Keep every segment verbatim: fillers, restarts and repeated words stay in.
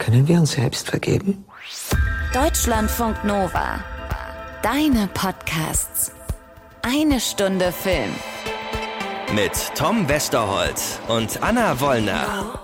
Können wir uns selbst vergeben? Deutschlandfunk Nova. Deine Podcasts. Eine Stunde Film. Mit Tom Westerholt und Anna Wollner.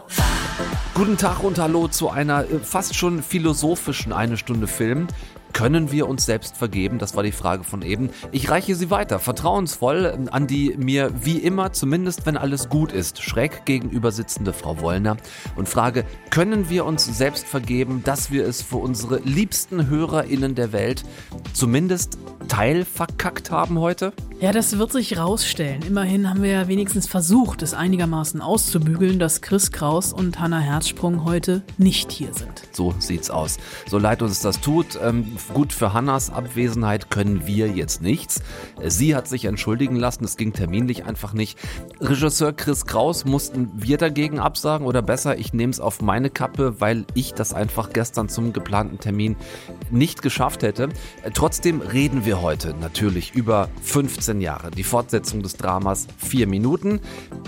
Guten Tag und hallo zu einer fast schon philosophischen Eine Stunde Film. Können wir uns selbst vergeben? Das war die Frage von eben. Ich reiche sie weiter, vertrauensvoll an die mir wie immer, zumindest wenn alles gut ist, schräg gegenüber sitzende Frau Wollner und frage, können wir uns selbst vergeben, dass wir es für unsere liebsten HörerInnen der Welt zumindest teilverkackt haben heute? Ja, das wird sich rausstellen. Immerhin haben wir ja wenigstens versucht, es einigermaßen auszubügeln, dass Chris Kraus und Hannah Herzsprung heute nicht hier sind. So sieht's aus. So leid uns das tut. Ähm, gut, für Hannahs Abwesenheit können wir jetzt nichts. Sie hat sich entschuldigen lassen, es ging terminlich einfach nicht. Regisseur Chris Kraus mussten wir dagegen absagen oder besser, ich nehme es auf meine Kappe, weil ich das einfach gestern zum geplanten Termin nicht geschafft hätte. Trotzdem reden wir heute natürlich über fünfzehn Jahre, die Fortsetzung des Dramas Vier Minuten,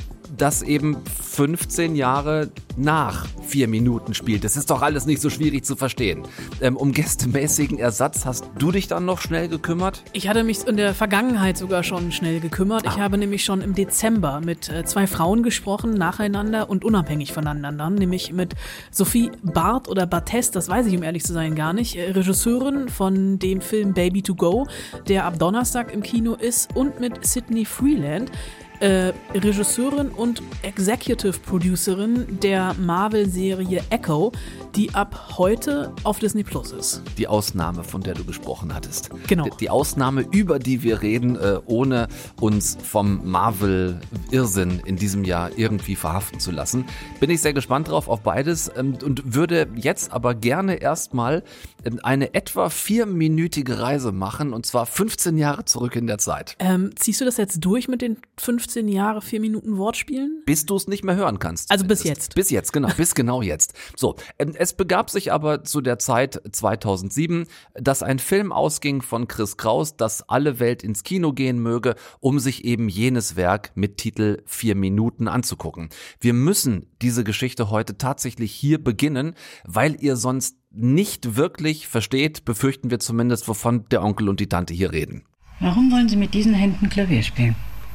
das eben fünfzehn Jahre nach vier Minuten spielt. Das ist doch alles nicht so schwierig zu verstehen. Ähm, um gästemäßigen Ersatz hast du dich dann noch schnell gekümmert? Ich hatte mich in der Vergangenheit sogar schon schnell gekümmert. Ich ah. habe nämlich schon im Dezember mit äh, zwei Frauen gesprochen, nacheinander und unabhängig voneinander. Nämlich mit Sophie Barth oder Barthes, das weiß ich um ehrlich zu sein gar nicht, äh, Regisseurin von dem Film Baby to Go, der ab Donnerstag im Kino ist, und mit Sydney Freeland, Äh, Regisseurin und Executive Producerin der Marvel-Serie Echo, die ab heute auf Disney Plus ist. Die Ausnahme, von der du gesprochen hattest. Genau. Die, die Ausnahme, über die wir reden, äh, ohne uns vom Marvel-Irrsinn in diesem Jahr irgendwie verhaften zu lassen. Bin ich sehr gespannt drauf, auf beides, ähm, und würde jetzt aber gerne erstmal ähm, eine etwa vierminütige Reise machen, und zwar fünfzehn Jahre zurück in der Zeit. Ähm, ziehst du das jetzt durch mit den fünfzehn Jahre, vier Minuten Wortspielen? Bis du es nicht mehr hören kannst. Also bis jetzt. Bis jetzt, genau, bis genau jetzt. So, es begab sich aber zu der Zeit zweitausendsieben, dass ein Film ausging von Chris Kraus, dass alle Welt ins Kino gehen möge, um sich eben jenes Werk mit Titel Vier Minuten anzugucken. Wir müssen diese Geschichte heute tatsächlich hier beginnen, weil ihr sonst nicht wirklich versteht, befürchten wir zumindest, wovon der Onkel und die Tante hier reden. Warum wollen Sie mit diesen Händen Klavier spielen?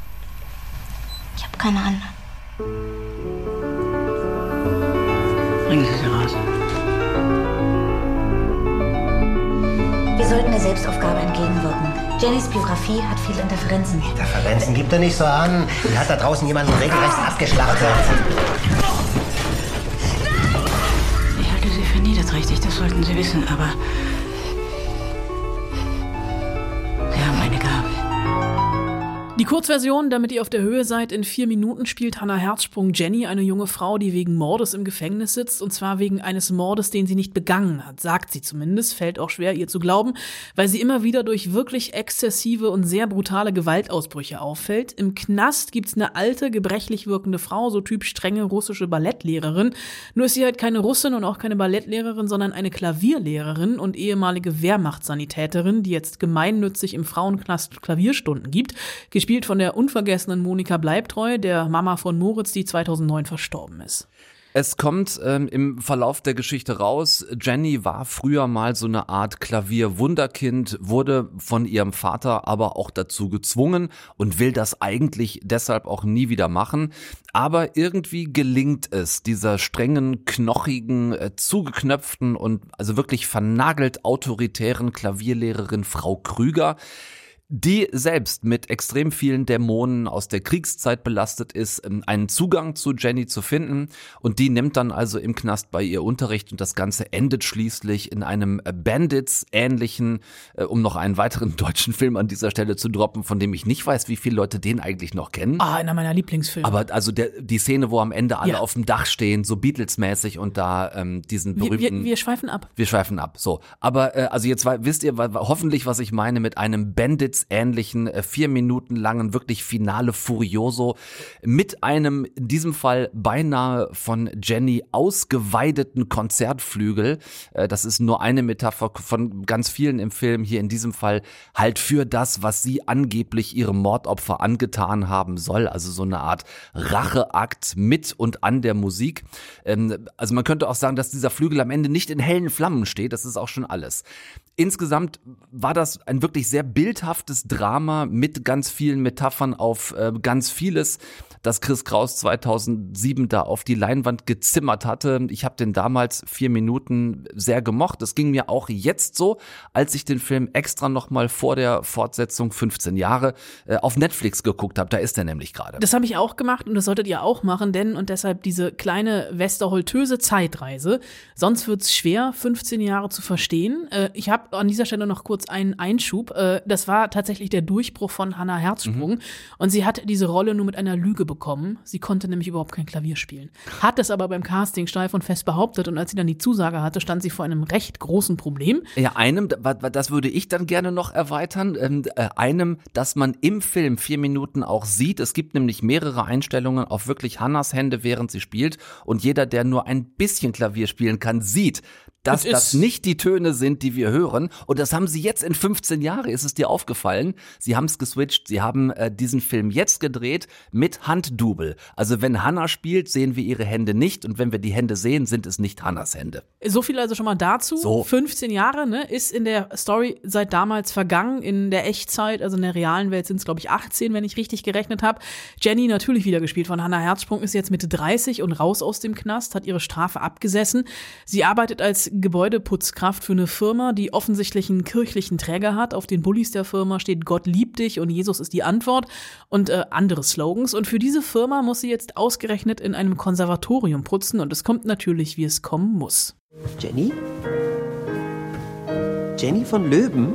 Ich habe keine anderen. Bringen Sie sie raus. Wir sollten der Selbstaufgabe entgegenwirken. Jennys Biografie hat viele Interferenzen. Interferenzen gibt er nicht so an. Die hat da draußen jemanden regelrecht abgeschlachtet. Ich halte Sie für niederträchtig, das sollten Sie wissen, aber Sie haben eine Gabe. Die Kurzversion, damit ihr auf der Höhe seid: in vier Minuten spielt Hannah Herzsprung Jenny, eine junge Frau, die wegen Mordes im Gefängnis sitzt, und zwar wegen eines Mordes, den sie nicht begangen hat, sagt sie zumindest, fällt auch schwer ihr zu glauben, weil sie immer wieder durch wirklich exzessive und sehr brutale Gewaltausbrüche auffällt. Im Knast gibt's eine alte, gebrechlich wirkende Frau, so Typ strenge russische Ballettlehrerin, nur ist sie halt keine Russin und auch keine Ballettlehrerin, sondern eine Klavierlehrerin und ehemalige Wehrmachtssanitäterin, die jetzt gemeinnützig im Frauenknast Klavierstunden gibt, gespielt von der unvergessenen Monika Bleibtreu, der Mama von Moritz, die zweitausendneun verstorben ist. Es kommt ähm, im Verlauf der Geschichte raus, Jenny war früher mal so eine Art Klavierwunderkind, wurde von ihrem Vater aber auch dazu gezwungen und will das eigentlich deshalb auch nie wieder machen. Aber irgendwie gelingt es dieser strengen, knochigen, äh, zugeknöpften und also wirklich vernagelt autoritären Klavierlehrerin Frau Krüger, die selbst mit extrem vielen Dämonen aus der Kriegszeit belastet ist, einen Zugang zu Jenny zu finden, und die nimmt dann also im Knast bei ihr Unterricht, und das Ganze endet schließlich in einem Bandits-ähnlichen, um noch einen weiteren deutschen Film an dieser Stelle zu droppen, von dem ich nicht weiß, wie viele Leute den eigentlich noch kennen. Ah, einer meiner Lieblingsfilme. Aber also der, die Szene, wo am Ende alle ja. auf dem Dach stehen, so Beatles-mäßig, und da ähm, diesen berühmten... Wir, wir, wir schweifen ab. Wir schweifen ab, so. Aber äh, also jetzt wisst ihr hoffentlich, was ich meine mit einem Bandit blitzähnlichen, äh, vier Minuten langen, wirklich Finale Furioso mit einem, in diesem Fall beinahe von Jenny ausgeweideten Konzertflügel. Äh, das ist nur eine Metapher von ganz vielen im Film, hier in diesem Fall halt für das, was sie angeblich ihrem Mordopfer angetan haben soll, also so eine Art Racheakt mit und an der Musik. Ähm, also man könnte auch sagen, dass dieser Flügel am Ende nicht in hellen Flammen steht, das ist auch schon alles. Insgesamt war das ein wirklich sehr bildhaftes Drama mit ganz vielen Metaphern auf äh, ganz vieles, das Chris Kraus zweitausendsieben da auf die Leinwand gezimmert hatte. Ich habe den damals vier Minuten sehr gemocht. Das ging mir auch jetzt so, als ich den Film extra nochmal vor der Fortsetzung fünfzehn Jahre äh, auf Netflix geguckt habe. Da ist er nämlich gerade. Das habe ich auch gemacht und das solltet ihr auch machen, denn und deshalb diese kleine westerholtöse Zeitreise. Sonst wird's schwer, fünfzehn Jahre zu verstehen. Äh, ich habe an dieser Stelle noch kurz einen Einschub. Äh, das war tatsächlich der Durchbruch von Hannah Herzsprung. Mhm. Und sie hat diese Rolle nur mit einer Lüge bekommen. Sie konnte nämlich überhaupt kein Klavier spielen. Hat es aber beim Casting steif und fest behauptet. Und als sie dann die Zusage hatte, stand sie vor einem recht großen Problem. Ja, einem, das würde ich dann gerne noch erweitern, ähm, äh, einem, dass man im Film vier Minuten auch sieht. Es gibt nämlich mehrere Einstellungen auf wirklich Hannahs Hände, während sie spielt. Und jeder, der nur ein bisschen Klavier spielen kann, sieht, dass das, das nicht die Töne sind, die wir hören. Und das haben sie jetzt in fünfzehn Jahren, ist es dir aufgefallen? Sie haben es geswitcht, sie haben äh, diesen Film jetzt gedreht mit Handdouble. Also wenn Hannah spielt, sehen wir ihre Hände nicht. Und wenn wir die Hände sehen, sind es nicht Hannahs Hände. So viel also schon mal dazu. So. fünfzehn Jahre, ne, ist in der Story seit damals vergangen. In der Echtzeit, also in der realen Welt sind es, glaube ich, achtzehn, wenn ich richtig gerechnet habe. Jenny, natürlich wieder gespielt von Hannah Herzsprung, ist jetzt Mitte dreißig und raus aus dem Knast, hat ihre Strafe abgesessen. Sie arbeitet als Gebäudeputzkraft für eine Firma, die offensichtlich einen kirchlichen Träger hat. Auf den Bullis der Firma steht Gott liebt dich und Jesus ist die Antwort und äh, andere Slogans. Und für diese Firma muss sie jetzt ausgerechnet in einem Konservatorium putzen und es kommt natürlich, wie es kommen muss. Jenny? Jenny von Löwen?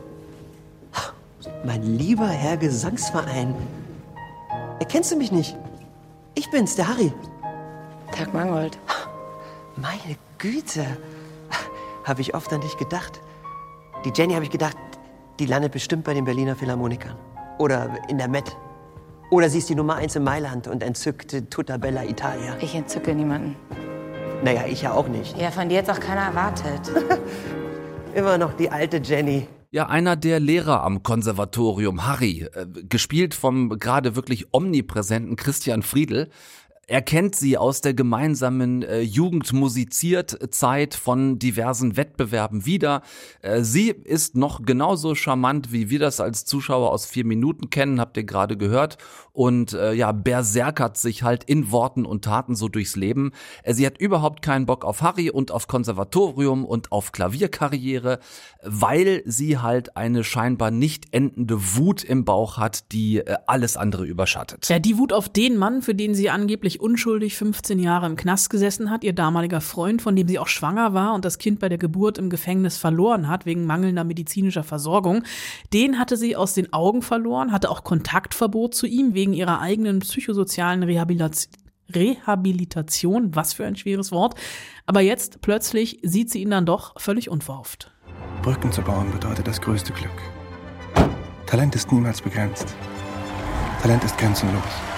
Mein lieber Herr Gesangsverein. Erkennst du mich nicht? Ich bin's, der Harry. Tag Mangold. Meine Güte. Habe ich oft an dich gedacht. Die Jenny, habe ich gedacht, die landet bestimmt bei den Berliner Philharmonikern. Oder in der Met. Oder sie ist die Nummer eins in Mailand und entzückt Tutta Bella Italia. Ich entzücke niemanden. Naja, ich ja auch nicht. Ja, von dir jetzt auch keiner erwartet. Immer noch die alte Jenny. Ja, einer der Lehrer am Konservatorium, Harry, äh, gespielt vom gerade wirklich omnipräsenten Christian Friedl. Er kennt sie aus der gemeinsamen äh, Jugendmusiziert-Zeit von diversen Wettbewerben wieder. Äh, sie ist noch genauso charmant, wie wir das als Zuschauer aus vier Minuten kennen, habt ihr gerade gehört. Und äh, ja, berserkert sich halt in Worten und Taten so durchs Leben. Äh, sie hat überhaupt keinen Bock auf Harry und auf Konservatorium und auf Klavierkarriere, weil sie halt eine scheinbar nicht endende Wut im Bauch hat, die äh, alles andere überschattet. Ja, die Wut auf den Mann, für den sie angeblich unschuldig fünfzehn Jahre im Knast gesessen hat, ihr damaliger Freund, von dem sie auch schwanger war und das Kind bei der Geburt im Gefängnis verloren hat, wegen mangelnder medizinischer Versorgung. Den hatte sie aus den Augen verloren, hatte auch Kontaktverbot zu ihm, wegen ihrer eigenen psychosozialen Rehabilitation. Rehabilitation, was für ein schweres Wort. Aber jetzt plötzlich sieht sie ihn dann doch völlig unverhofft. Brücken zu bauen bedeutet das größte Glück. Talent ist niemals begrenzt. Talent ist grenzenlos.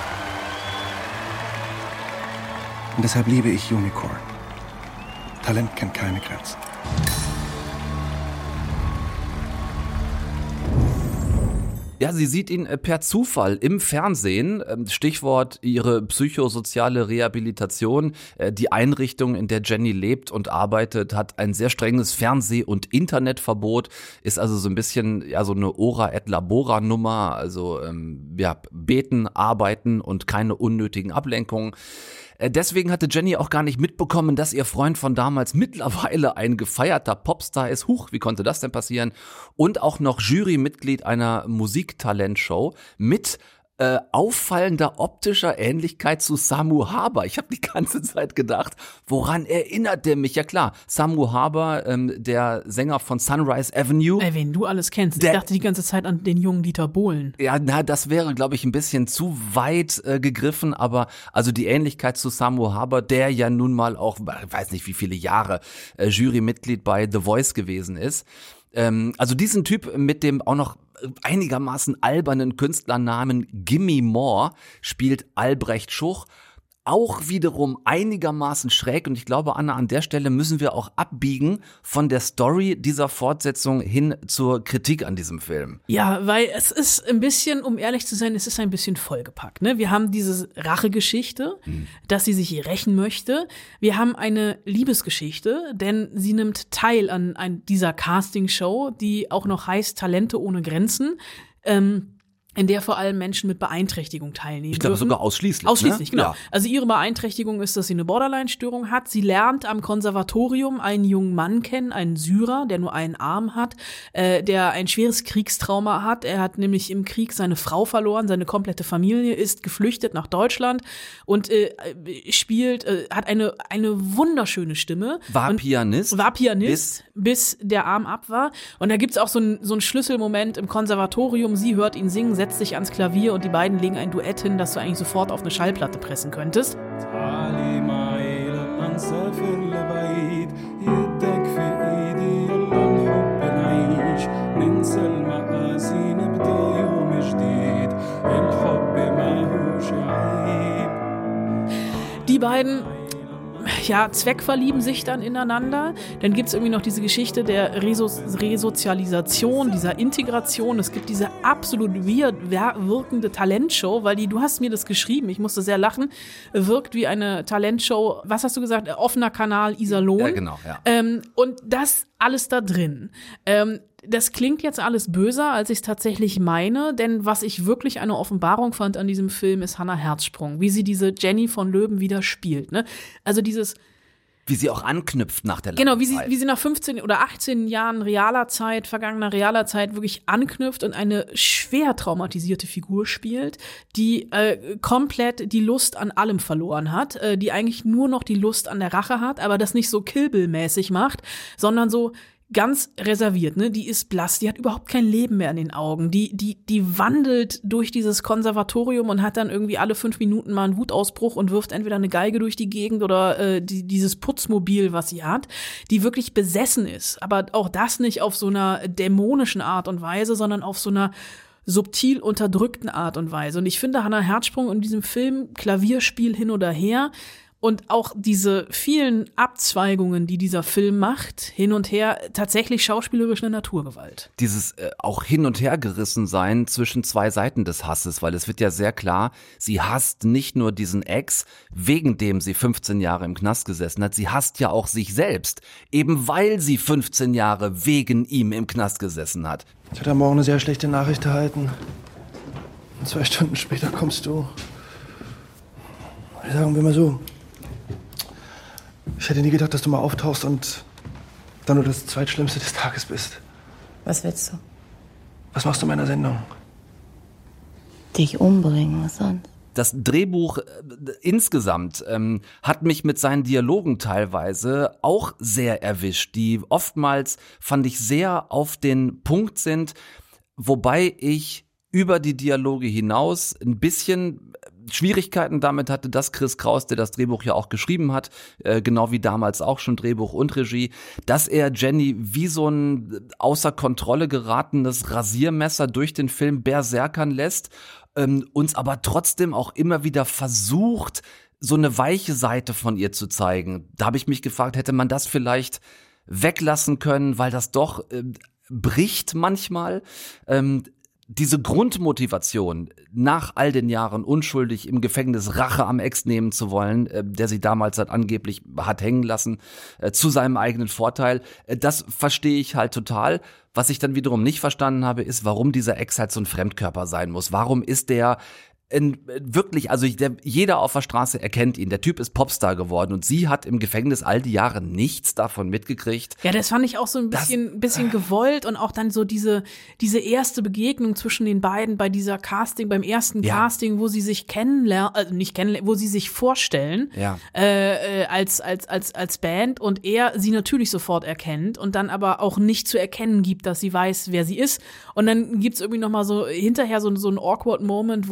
Und deshalb liebe ich Unicorn. Talent kennt keine Grenzen. Ja, sie sieht ihn per Zufall im Fernsehen, Stichwort ihre psychosoziale Rehabilitation. Die Einrichtung, in der Jenny lebt und arbeitet, hat ein sehr strenges Fernseh- und Internetverbot, ist also so ein bisschen ja so eine Ora et Labora Nummer, also ähm, ja, beten, arbeiten und keine unnötigen Ablenkungen. Deswegen hatte Jenny auch gar nicht mitbekommen, dass ihr Freund von damals mittlerweile ein gefeierter Popstar ist. Huch, wie konnte das denn passieren? Und auch noch Jurymitglied einer Musiktalentshow mit äh, auffallender optischer Ähnlichkeit zu Samu Haber. Ich habe die ganze Zeit gedacht, woran erinnert der mich? Ja klar, Samu Haber, ähm, der Sänger von Sunrise Avenue. Ey, wen du alles kennst. Der, ich dachte die ganze Zeit an den jungen Dieter Bohlen. Ja, na, das wäre, glaube ich, ein bisschen zu weit äh, gegriffen, aber also die Ähnlichkeit zu Samu Haber, der ja nun mal auch, weiß nicht wie viele Jahre, äh, Jurymitglied bei The Voice gewesen ist. Ähm, also diesen Typ mit dem auch noch einigermaßen albernen Künstlernamen Gimme More spielt Albrecht Schuch. Auch wiederum einigermaßen schräg und ich glaube, Anna, an der Stelle müssen wir auch abbiegen von der Story dieser Fortsetzung hin zur Kritik an diesem Film. Ja, weil es ist ein bisschen, um ehrlich zu sein, es ist ein bisschen vollgepackt. Ne? Wir haben diese Rachegeschichte, hm. dass sie sich rächen möchte. Wir haben eine Liebesgeschichte, denn sie nimmt teil an, an dieser Castingshow, die auch noch heißt Talente ohne Grenzen. Ähm, in der vor allem Menschen mit Beeinträchtigung teilnehmen Ich glaube dürfen. sogar ausschließlich. Ausschließlich, ne? genau. Ja. Also ihre Beeinträchtigung ist, dass sie eine Borderline-Störung hat. Sie lernt am Konservatorium einen jungen Mann kennen, einen Syrer, der nur einen Arm hat, äh, der ein schweres Kriegstrauma hat. Er hat nämlich im Krieg seine Frau verloren, seine komplette Familie ist geflüchtet nach Deutschland und äh, spielt, äh, hat eine eine wunderschöne Stimme. War und Pianist. War Pianist, bis, bis der Arm ab war. Und da gibt's auch so einen so einen Schlüsselmoment im Konservatorium. Sie hört ihn singen, setzt sich ans Klavier und die beiden legen ein Duett hin, das du eigentlich sofort auf eine Schallplatte pressen könntest. Die beiden ja, zweckverlieben sich dann ineinander. Dann gibt's irgendwie noch diese Geschichte der Reso- Resozialisation, dieser Integration. Es gibt diese absolut weird wirkende Talentshow, weil die, du hast mir das geschrieben, ich musste sehr lachen, wirkt wie eine Talentshow, was hast du gesagt, offener Kanal Iserlohn. Ja, genau, ja. Ähm, und das alles da drin. Ähm, Das klingt jetzt alles böser, als ich es tatsächlich meine, denn was ich wirklich eine Offenbarung fand an diesem Film, ist Hannah Herzsprung, wie sie diese Jenny von Löwen wieder spielt. Ne? Also dieses Wie sie auch anknüpft nach der langen Genau, wie sie, Zeit. wie sie nach fünfzehn oder achtzehn Jahren realer Zeit, vergangener realer Zeit wirklich anknüpft und eine schwer traumatisierte Figur spielt, die äh, komplett die Lust an allem verloren hat, äh, die eigentlich nur noch die Lust an der Rache hat, aber das nicht so Kill Bill-mäßig macht, sondern so ganz reserviert, ne? Die ist blass, die hat überhaupt kein Leben mehr in den Augen. Die, die, die wandelt durch dieses Konservatorium und hat dann irgendwie alle fünf Minuten mal einen Wutausbruch und wirft entweder eine Geige durch die Gegend oder äh, die, dieses Putzmobil, was sie hat, die wirklich besessen ist. Aber auch das nicht auf so einer dämonischen Art und Weise, sondern auf so einer subtil unterdrückten Art und Weise. Und ich finde Hannah Herzsprung in diesem Film, Klavierspiel hin oder her, und auch diese vielen Abzweigungen, die dieser Film macht, hin und her, tatsächlich schauspielerisch eine Naturgewalt. Dieses äh, auch hin und her gerissen sein zwischen zwei Seiten des Hasses, weil es wird ja sehr klar, sie hasst nicht nur diesen Ex, wegen dem sie fünfzehn Jahre im Knast gesessen hat, sie hasst ja auch sich selbst, eben weil sie fünfzehn Jahre wegen ihm im Knast gesessen hat. Ich hatte am Morgen eine sehr schlechte Nachricht erhalten. Und zwei Stunden später kommst du. Sagen wir mal so. Ich hätte nie gedacht, dass du mal auftauchst und dann nur das Zweitschlimmste des Tages bist. Was willst du? Was machst du in meiner Sendung? Dich umbringen, was sonst? Das Drehbuch äh, insgesamt ähm, hat mich mit seinen Dialogen teilweise auch sehr erwischt, die oftmals, fand ich, sehr auf den Punkt sind, wobei ich über die Dialoge hinaus ein bisschen Schwierigkeiten damit hatte, dass Chris Kraus, der das Drehbuch ja auch geschrieben hat, äh, genau wie damals auch schon Drehbuch und Regie, dass er Jenny wie so ein außer Kontrolle geratenes Rasiermesser durch den Film berserkern lässt, ähm, uns aber trotzdem auch immer wieder versucht, so eine weiche Seite von ihr zu zeigen. Da habe ich mich gefragt, hätte man das vielleicht weglassen können, weil das doch äh, bricht manchmal. Ähm, Diese Grundmotivation, nach all den Jahren unschuldig im Gefängnis Rache am Ex nehmen zu wollen, äh, der sie damals halt angeblich hat hängen lassen, äh, zu seinem eigenen Vorteil, äh, das verstehe ich halt total. Was ich dann wiederum nicht verstanden habe, ist, warum dieser Ex halt so ein Fremdkörper sein muss. Warum ist der In, wirklich, also der, jeder auf der Straße erkennt ihn. Der Typ ist Popstar geworden und sie hat im Gefängnis all die Jahre nichts davon mitgekriegt. Ja, das fand ich auch so ein bisschen, das, bisschen gewollt und auch dann so diese, diese erste Begegnung zwischen den beiden bei dieser Casting, beim ersten ja. Casting, wo sie sich kennenlernen, also nicht kennenlernen, wo sie sich vorstellen, ja. äh, als, als, als, als Band und er sie natürlich sofort erkennt und dann aber auch nicht zu erkennen gibt, dass sie weiß, wer sie ist. Und dann gibt's irgendwie noch mal so hinterher so, so einen awkward Moment, wo dann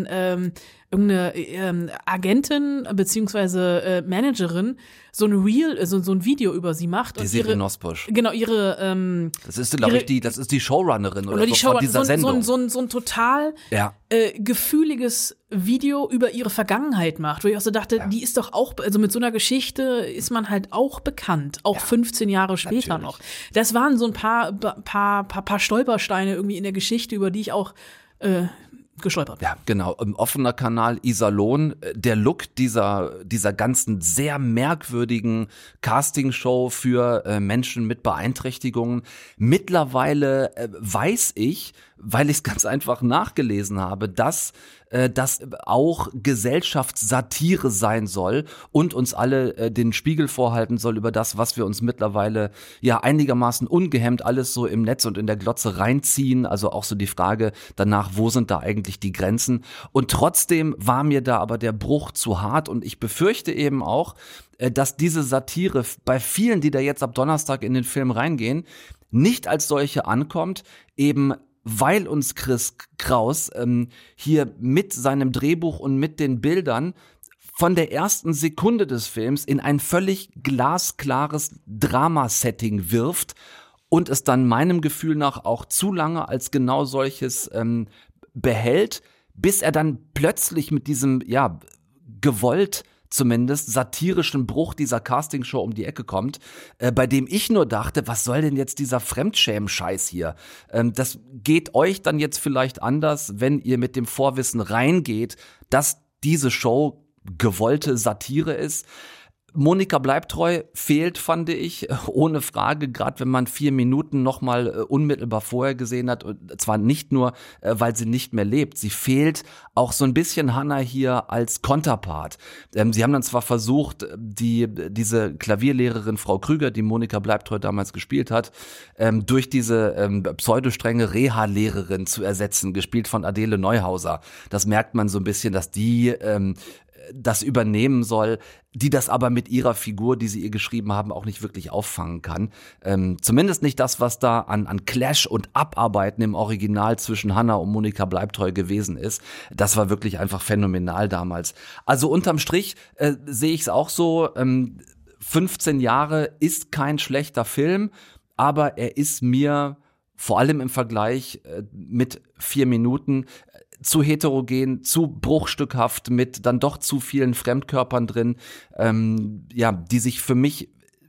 ähm, irgendeine ähm, Agentin beziehungsweise äh, Managerin so ein Reel, so, so ein Video über sie macht. Die und Siri ihre, Nosbusch. Genau, ihre ähm, Das ist, glaube ich, die, das ist die Showrunnerin oder, oder die so von dieser so, Sendung. So, so, so, so ein total ja. äh, gefühliges Video über ihre Vergangenheit macht, wo ich auch so dachte, ja. die ist doch auch, also mit so einer Geschichte ist man halt auch bekannt, auch ja. fünfzehn Jahre später Natürlich. noch. Das waren so ein paar, paar, paar, paar Stolpersteine irgendwie in der Geschichte, über die ich auch äh, gestolpert. Ja, genau. Im offener Kanal Iserlohn. Der Look dieser, dieser ganzen sehr merkwürdigen Castingshow für äh, Menschen mit Beeinträchtigungen. Mittlerweile äh, weiß ich, weil ich es ganz einfach nachgelesen habe, dass äh, das auch Gesellschaftssatire sein soll und uns alle äh, den Spiegel vorhalten soll über das, was wir uns mittlerweile ja einigermaßen ungehemmt alles so im Netz und in der Glotze reinziehen. Also auch so die Frage danach, wo sind da eigentlich die Grenzen? Und trotzdem war mir da aber der Bruch zu hart und ich befürchte eben auch, äh, dass diese Satire bei vielen, die da jetzt ab Donnerstag in den Film reingehen, nicht als solche ankommt, eben weil uns Chris Kraus ähm, hier mit seinem Drehbuch und mit den Bildern von der ersten Sekunde des Films in ein völlig glasklares Dramasetting wirft und es dann meinem Gefühl nach auch zu lange als genau solches ähm, behält, bis er dann plötzlich mit diesem, ja, gewollt zumindest satirischen Bruch dieser Castingshow um die Ecke kommt, äh, bei dem ich nur dachte, was soll denn jetzt dieser Fremdschämen-Scheiß hier? Ähm, das geht euch dann jetzt vielleicht anders, wenn ihr mit dem Vorwissen reingeht, dass diese Show gewollte Satire ist. Monika Bleibtreu fehlt, fand ich, ohne Frage, gerade wenn man vier Minuten nochmal äh, unmittelbar vorher gesehen hat, und zwar nicht nur, äh, weil sie nicht mehr lebt, sie fehlt auch so ein bisschen Hannah hier als Konterpart. Ähm, sie haben dann zwar versucht, die diese Klavierlehrerin Frau Krüger, die Monika Bleibtreu damals gespielt hat, ähm, durch diese ähm, pseudostrenge Reha-Lehrerin zu ersetzen, gespielt von Adele Neuhauser. Das merkt man so ein bisschen, dass die ähm, das übernehmen soll, die das aber mit ihrer Figur, die sie ihr geschrieben haben, auch nicht wirklich auffangen kann. Ähm, zumindest nicht das, was da an, an Clash und Abarbeiten im Original zwischen Hannah und Monika Bleibtreu gewesen ist. Das war wirklich einfach phänomenal damals. Also unterm Strich äh, sehe ich es auch so, ähm, fünfzehn Jahre ist kein schlechter Film, aber er ist mir vor allem im Vergleich äh, mit vier Minuten zu heterogen, zu bruchstückhaft, mit dann doch zu vielen Fremdkörpern drin, ähm, ja, die sich für mich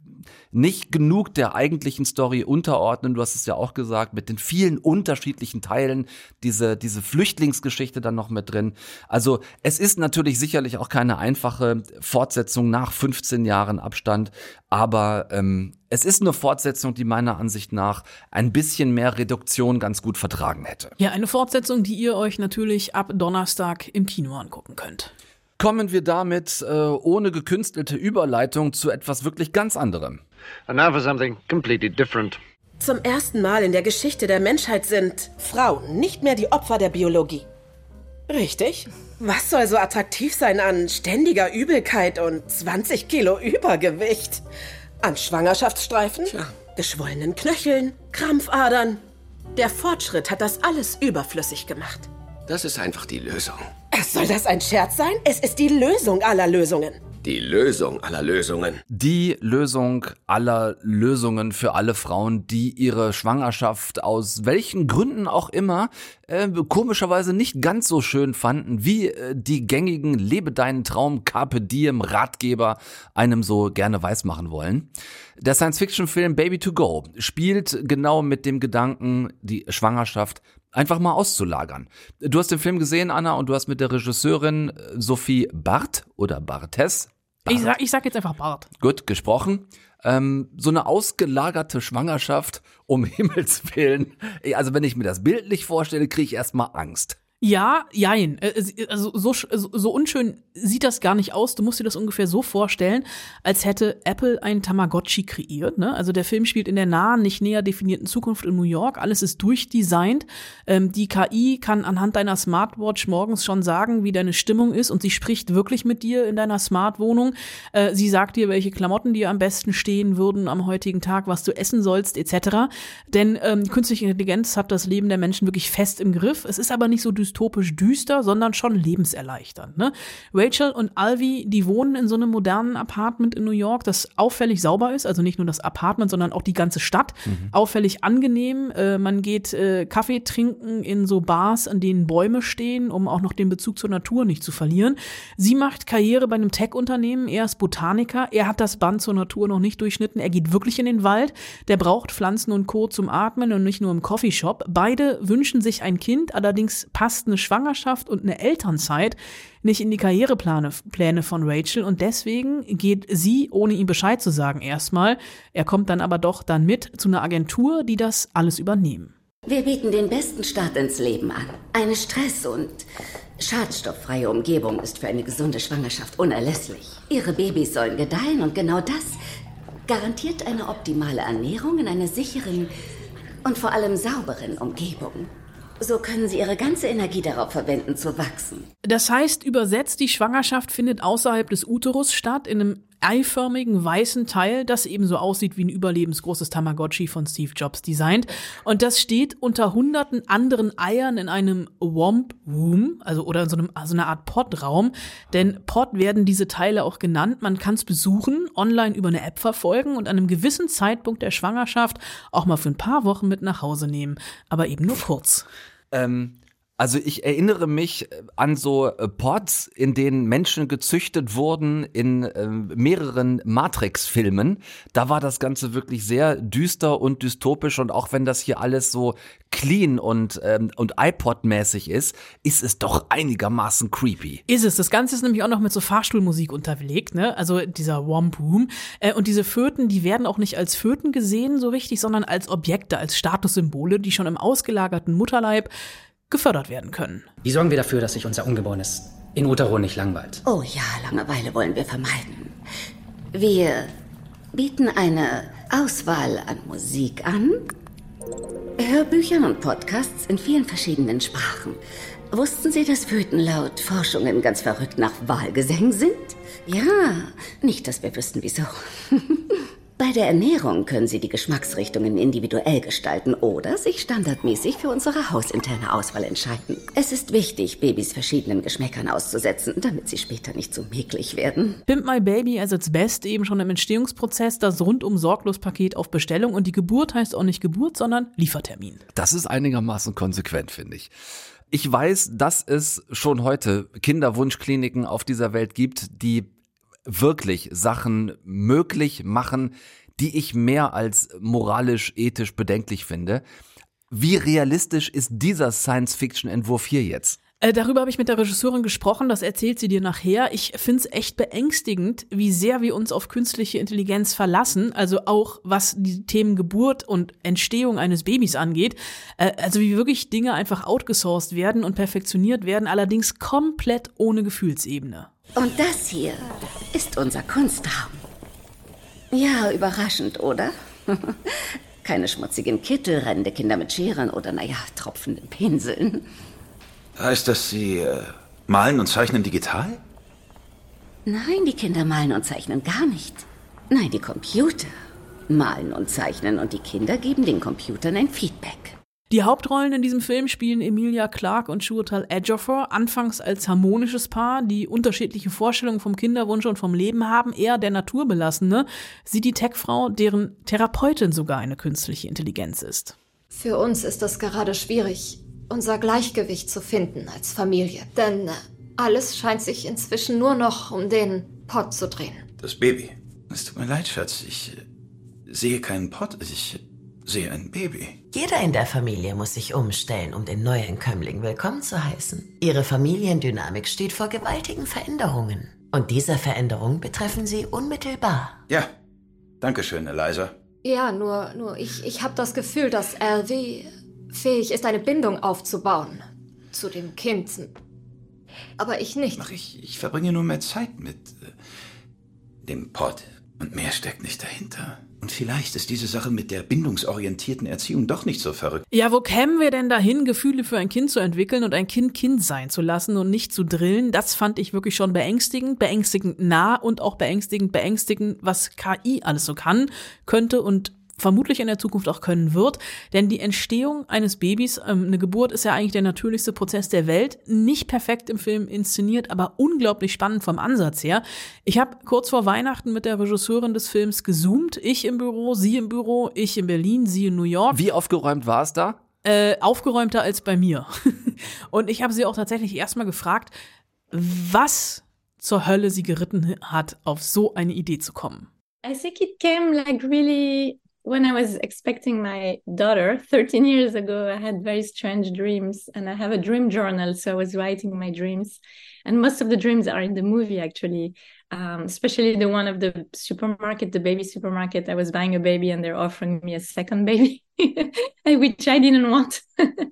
nicht genug der eigentlichen Story unterordnen. Du hast es ja auch gesagt, mit den vielen unterschiedlichen Teilen, diese diese Flüchtlingsgeschichte dann noch mit drin. Also es ist natürlich sicherlich auch keine einfache Fortsetzung nach fünfzehn Jahren Abstand, aber ähm, es ist eine Fortsetzung, die meiner Ansicht nach ein bisschen mehr Reduktion ganz gut vertragen hätte. Ja, eine Fortsetzung, die ihr euch natürlich ab Donnerstag im Kino angucken könnt. Kommen wir damit äh, ohne gekünstelte Überleitung zu etwas wirklich ganz anderem. And now for something completely different. Zum ersten Mal in der Geschichte der Menschheit sind Frauen nicht mehr die Opfer der Biologie. Richtig? Was soll so attraktiv sein an ständiger Übelkeit und zwanzig Kilo Übergewicht? An Schwangerschaftsstreifen, Tja. geschwollenen Knöcheln, Krampfadern. Der Fortschritt hat das alles überflüssig gemacht. Das ist einfach die Lösung. Soll das ein Scherz sein? Es ist die Lösung aller Lösungen. Die Lösung aller Lösungen. Die Lösung aller Lösungen für alle Frauen, die ihre Schwangerschaft aus welchen Gründen auch immer äh, komischerweise nicht ganz so schön fanden, wie äh, die gängigen Lebe deinen Traum Carpe Diem Ratgeber einem so gerne weismachen wollen. Der Science-Fiction-Film Baby to Go spielt genau mit dem Gedanken, die Schwangerschaft einfach mal auszulagern. Du hast den Film gesehen, Anna, und du hast mit der Regisseurin Sophie Barth oder Barthes. Barth. Ich sag, ich sag jetzt einfach Barth. Gut, gesprochen. Ähm, so eine ausgelagerte Schwangerschaft, um Himmels Willen. Also wenn ich mir das bildlich vorstelle, kriege ich erstmal Angst. Ja, jein. Also so, so unschön sieht das gar nicht aus. Du musst dir das ungefähr so vorstellen, als hätte Apple einen Tamagotchi kreiert. Ne? Also der Film spielt in der nahen, nicht näher definierten Zukunft in New York. Alles ist durchdesignt. Ähm, die K I kann anhand deiner Smartwatch morgens schon sagen, wie deine Stimmung ist, und sie spricht wirklich mit dir in deiner Smartwohnung. Äh, sie sagt dir, welche Klamotten dir am besten stehen würden am heutigen Tag, was du essen sollst, et cetera. Denn ähm, künstliche Intelligenz hat das Leben der Menschen wirklich fest im Griff. Es ist aber nicht so dystopisch, dystopisch düster, sondern schon lebenserleichternd. Ne? Rachel und Alvy, die wohnen in so einem modernen Apartment in New York, das auffällig sauber ist, also nicht nur das Apartment, sondern auch die ganze Stadt. Mhm. Auffällig angenehm. Äh, man geht äh, Kaffee trinken in so Bars, an denen Bäume stehen, um auch noch den Bezug zur Natur nicht zu verlieren. Sie macht Karriere bei einem Tech-Unternehmen, er ist Botaniker, er hat das Band zur Natur noch nicht durchschnitten, er geht wirklich in den Wald, der braucht Pflanzen und Co. zum Atmen und nicht nur im Coffeeshop. Beide wünschen sich ein Kind, allerdings passt eine Schwangerschaft und eine Elternzeit nicht in die Karrierepläne Pläne von Rachel und deswegen geht sie, ohne ihm Bescheid zu sagen, erstmal. Er kommt dann aber doch dann mit zu einer Agentur, die das alles übernehmen. Wir bieten den besten Start ins Leben an. Eine stress- und schadstofffreie Umgebung ist für eine gesunde Schwangerschaft unerlässlich. Ihre Babys sollen gedeihen und genau das garantiert eine optimale Ernährung in einer sicheren und vor allem sauberen Umgebung. So können sie ihre ganze Energie darauf verwenden, zu wachsen. Das heißt, übersetzt, die Schwangerschaft findet außerhalb des Uterus statt, in einem eiförmigen weißen Teil, das ebenso aussieht wie ein überlebensgroßes Tamagotchi von Steve Jobs designt. Und das steht unter hunderten anderen Eiern in einem Womb Room, also oder in so einem, also einer Art Pod-Raum. Denn Pod werden diese Teile auch genannt. Man kann es besuchen, online über eine App verfolgen und an einem gewissen Zeitpunkt der Schwangerschaft auch mal für ein paar Wochen mit nach Hause nehmen. Aber eben nur kurz. Ähm, also ich erinnere mich an so äh, Pods, in denen Menschen gezüchtet wurden in äh, mehreren Matrix-Filmen. Da war das Ganze wirklich sehr düster und dystopisch und auch wenn das hier alles so clean und, ähm, und iPod-mäßig ist, ist es doch einigermaßen creepy. Ist es. Das Ganze ist nämlich auch noch mit so Fahrstuhlmusik unterlegt, ne? Also dieser Womb Room. Äh, und diese Föten, die werden auch nicht als Föten gesehen so richtig, sondern als Objekte, als Statussymbole, die schon im ausgelagerten Mutterleib gefördert werden können. Wie sorgen wir dafür, dass sich unser Ungeborenes in utero nicht langweilt? Oh ja, Langeweile wollen wir vermeiden. Wir bieten eine Auswahl an Musik an, Hörbüchern und Podcasts in vielen verschiedenen Sprachen. Wussten Sie, dass Föten laut Forschungen ganz verrückt nach Wahlgesängen sind? Ja, nicht, dass wir wüssten, wieso. Bei der Ernährung können Sie die Geschmacksrichtungen individuell gestalten oder sich standardmäßig für unsere hausinterne Auswahl entscheiden. Es ist wichtig, Babys verschiedenen Geschmäckern auszusetzen, damit sie später nicht so mäklig werden. Pimp My Baby as its best, eben schon im Entstehungsprozess, das rundum sorglos Paket auf Bestellung und die Geburt heißt auch nicht Geburt, sondern Liefertermin. Das ist einigermaßen konsequent, finde ich. Ich weiß, dass es schon heute Kinderwunschkliniken auf dieser Welt gibt, die wirklich Sachen möglich machen, die ich mehr als moralisch, ethisch bedenklich finde. Wie realistisch ist dieser Science-Fiction-Entwurf hier jetzt? Äh, darüber habe ich mit der Regisseurin gesprochen, das erzählt sie dir nachher. Ich finde es echt beängstigend, wie sehr wir uns auf künstliche Intelligenz verlassen, also auch was die Themen Geburt und Entstehung eines Babys angeht. Äh, also wie wirklich Dinge einfach outgesourced werden und perfektioniert werden, allerdings komplett ohne Gefühlsebene. Und das hier ist unser Kunstraum. Ja, überraschend, oder? Keine schmutzigen Kittel, rennende Kinder mit Scheren oder, naja, tropfenden Pinseln. Heißt das, Sie äh, malen und zeichnen digital? Nein, die Kinder malen und zeichnen gar nicht. Nein, die Computer malen und zeichnen und die Kinder geben den Computern ein Feedback. Die Hauptrollen in diesem Film spielen Emilia Clarke und Chiwetel Ejiofor, anfangs als harmonisches Paar, die unterschiedliche Vorstellungen vom Kinderwunsch und vom Leben haben, eher der Naturbelassene, sie die Tech-Frau, deren Therapeutin sogar eine künstliche Intelligenz ist. Für uns ist es gerade schwierig, unser Gleichgewicht zu finden als Familie, denn alles scheint sich inzwischen nur noch um den Pod zu drehen. Das Baby. Es tut mir leid, Schatz, ich äh, sehe keinen Pod, ich sehe ein Baby. Jeder in der Familie muss sich umstellen, um den Neuankömmling willkommen zu heißen. Ihre Familiendynamik steht vor gewaltigen Veränderungen. Und diese Veränderungen betreffen sie unmittelbar. Ja, danke schön, Eliza. Ja, nur, nur ich, ich habe das Gefühl, dass Alvy fähig ist, eine Bindung aufzubauen zu dem Kind. Aber ich nicht. Ach, ich, ich verbringe nur mehr Zeit mit äh, dem Pod. Und mehr steckt nicht dahinter. Und vielleicht ist diese Sache mit der bindungsorientierten Erziehung doch nicht so verrückt. Ja, wo kämen wir denn dahin, Gefühle für ein Kind zu entwickeln und ein Kind Kind sein zu lassen und nicht zu drillen? Das fand ich wirklich schon beängstigend, beängstigend nah und auch beängstigend, beängstigend, was K I alles so kann, könnte und vermutlich in der Zukunft auch können wird, denn die Entstehung eines Babys, ähm, eine Geburt ist ja eigentlich der natürlichste Prozess der Welt, nicht perfekt im Film inszeniert, aber unglaublich spannend vom Ansatz her. Ich habe kurz vor Weihnachten mit der Regisseurin des Films gezoomt, ich im Büro, sie im Büro, ich in Berlin, sie in New York. Wie aufgeräumt war es da? Äh, aufgeräumter als bei mir. Und ich habe sie auch tatsächlich erstmal gefragt, was zur Hölle sie geritten hat, auf so eine Idee zu kommen. I think it came like really when I was expecting my daughter thirteen years ago. I had very strange dreams, and I have a dream journal, so I was writing my dreams, and most of the dreams are in the movie actually, um, especially the one of the supermarket, the baby supermarket. I was buying a baby and they're offering me a second baby, which I didn't want.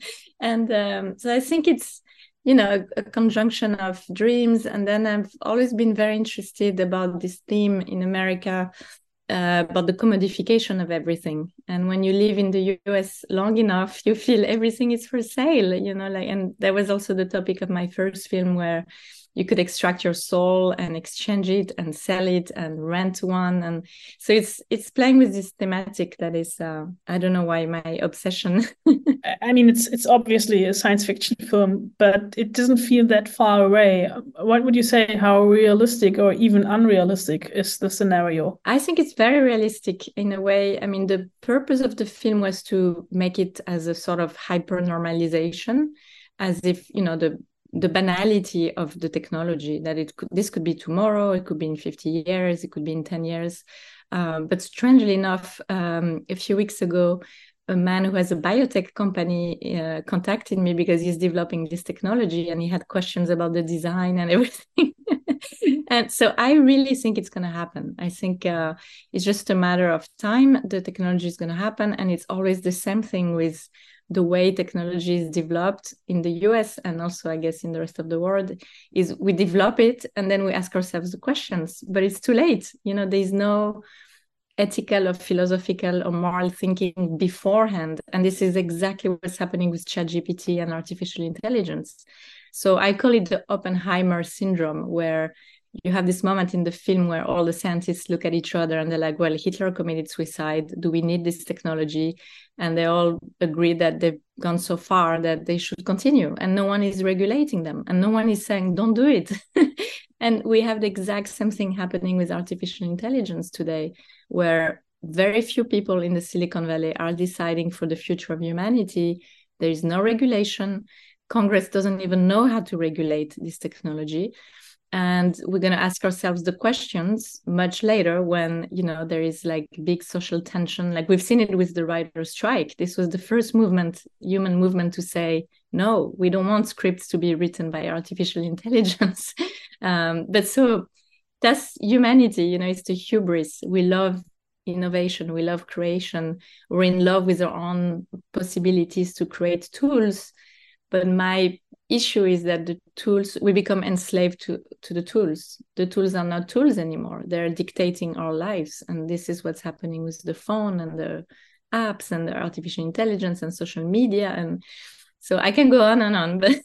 And um, so I think it's, you know, a, a conjunction of dreams. And then I've always been very interested about this theme in America, uh, about the commodification of everything. And when you live in the U S long enough, you feel everything is for sale, you know, like, and that was also the topic of my first film, where you could extract your soul and exchange it and sell it and rent one. And so it's it's playing with this thematic that is, uh, I don't know why, my obsession. I mean, it's it's obviously a science fiction film, but it doesn't feel that far away. What would you say, how realistic or even unrealistic is the scenario? I think it's very realistic in a way. I mean, the purpose of the film was to make it as a sort of hyper-normalization, as if, you know, the the banality of the technology, that it could, this could be tomorrow, it could be in fifty years, it could be in ten years. Um, but strangely enough, um, a few weeks ago, a man who has a biotech company uh, contacted me because he's developing this technology, and he had questions about the design and everything. And so I really think it's going to happen. I think uh, it's just a matter of time. The technology is going to happen. And it's always the same thing with the way technology is developed in the U S and also, I guess, in the rest of the world, is we develop it and then we ask ourselves the questions, but it's too late. You know, there's no ethical or philosophical or moral thinking beforehand. And this is exactly what's happening with ChatGPT and artificial intelligence. So I call it the Oppenheimer syndrome, where you have this moment in the film where all the scientists look at each other and they're like, well, Hitler committed suicide. Do we need this technology? And they all agree that they've gone so far that they should continue. And no one is regulating them. And no one is saying, don't do it. And we have the exact same thing happening with artificial intelligence today, where very few people in the Silicon Valley are deciding for the future of humanity. There is no regulation. Congress doesn't even know how to regulate this technology. And we're going to ask ourselves the questions much later when, you know, there is like big social tension. Like we've seen it with the writer's strike. This was the first movement, human movement, to say, no, we don't want scripts to be written by artificial intelligence. um, but so that's humanity, you know, it's the hubris. We love innovation. We love creation. We're in love with our own possibilities to create tools. But my issue is that the tools, we become enslaved to, to the tools. The tools are not tools anymore. They're dictating our lives. And this is what's happening with the phone and the apps and the artificial intelligence and social media. And so I can go on and on, but